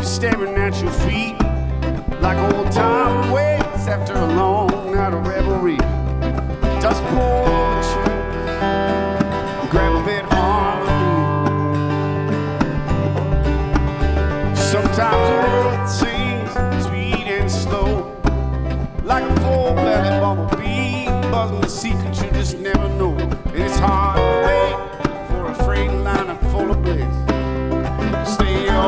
staring at your feet like old time waits after a long night of revelry. Just pull the trigger, grab a bit harmony. Sometimes the world seems sweet and slow, like a full-bellied bumblebee buzzing the secret you just never know.